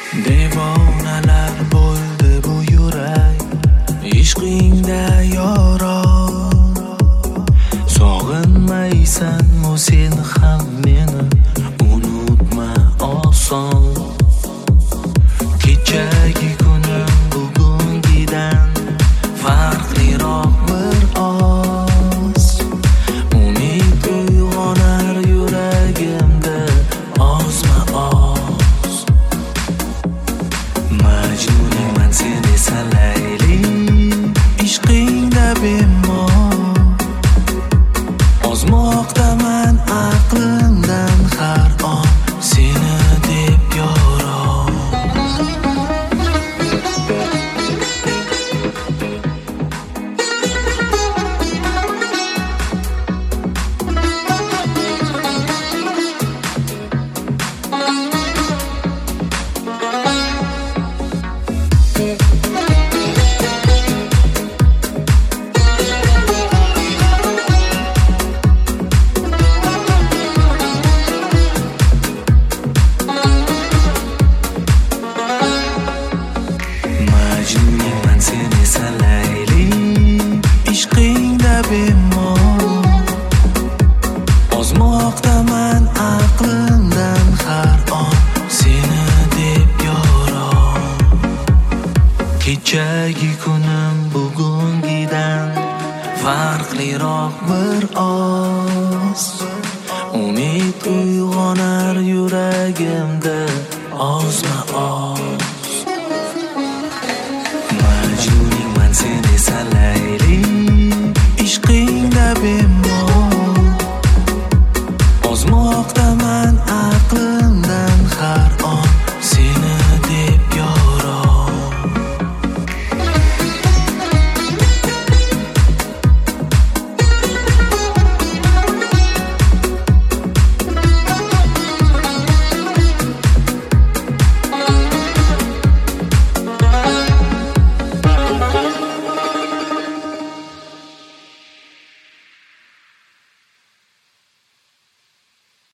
Devonalar bo'ldi bu yurak ishqingda yoron. Sog'inmaysanmi sen ham meni, unutma oson. Kechagi kunim bugungidan farqliroq bir oz. Umid uyg'onar yuragimda ozma oz. Majnunman sen esa Layli, ishqingda bemor. Ozmoqdaman aqlimdan har on seni deb yoron. Majnunman sen esa Layli, ishqingda bemor. Ozmoqdaman aqlimdan har on seni deb yoron. Kechagi kunim bugungidan farqliroq bir oz. Umid uyg'onar yuragimda ozma oz. Majnunman sen esa Layli, ishqing